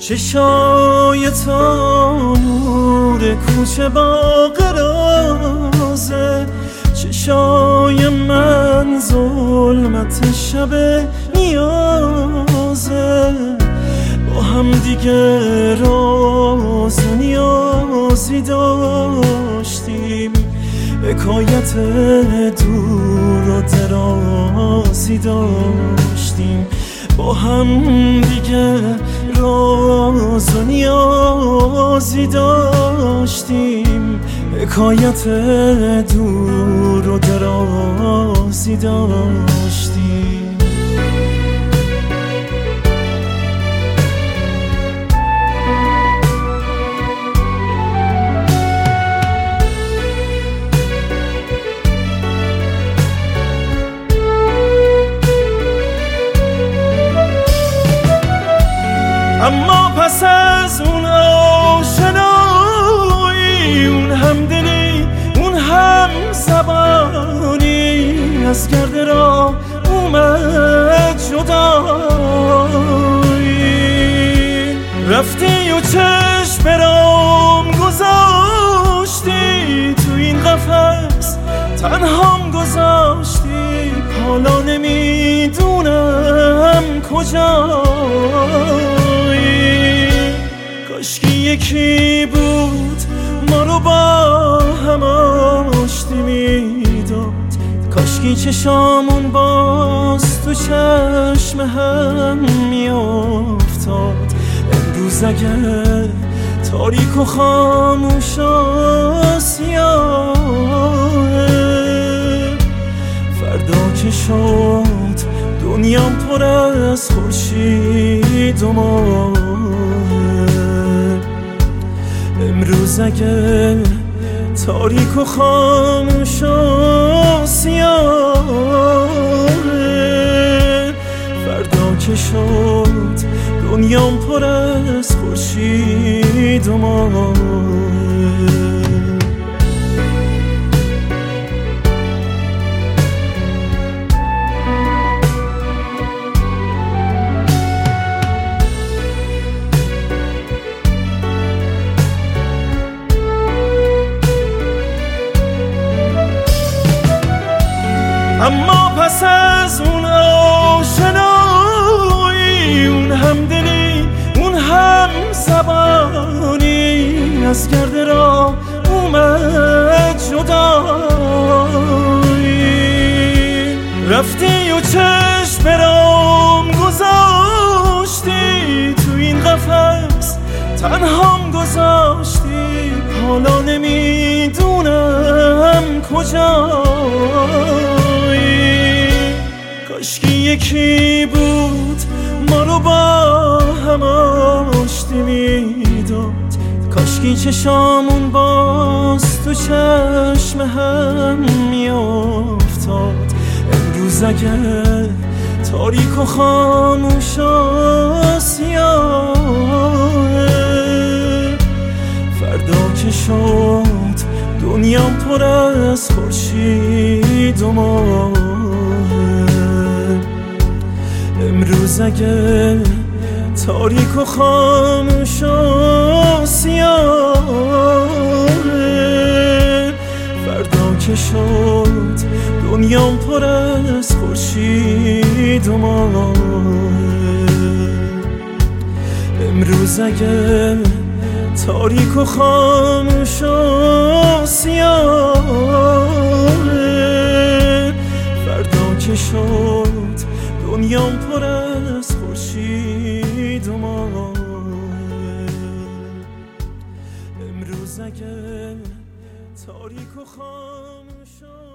چشای تو نور کوچه با قرازه، چشای من ظلمت شب نیازه. با هم دیگه راز و نیازی داشتیم، حکایت دور و درازی داشتیم. با هم دیگه راز و نیازی داشتیم، حکایت دور و درازی داشتیم. اما پس از اون آشنایی، اون همدلی، اون هم زبانی، از گرد راه اومد جدایی. رفتی و چشم برام گذاشتی، تو این قفس تنهام گذاشتی. حالا نمیدونم کجایی. کاشکی یکی بود ما رو با هم آشتی میداد، کاشکی چشامون باز تو چشم هم میافتاد. امروز اگه تاریک و خاموش و سیاهه، فردا که شد دنیام پر از خورشید و ماه. امروز اگه تاریک و خاموش و سیاهه، فردا که شد دنیام پر از خورشید و ماه. اما پس از اون آشنایی، اون همدلی، اون هم زبانی، از گرد راه اومد جدایی. رفتی و چشم برام گذاشتی، تو این قفس تنهام گذاشتی. حالا نمیدونم کجایی. کاشکی یکی بود ما رو با هم آشتی میداد، کاشکی چشامون باز تو چشم هم میافتاد. امروز اگه تاریک و خاموش و سیاهه، فردا که شد دنیام پر از خورشید و ماه. امروز اگه تاریک و خاموش و سیاهه، فردا که شد دنیام پر از خورشید و ماه. امروز اگه تاریک و خاموش و سیاهه، فردا که شد دنیام پر از خورشید و ماه. امروز اگه تاریک و خاموش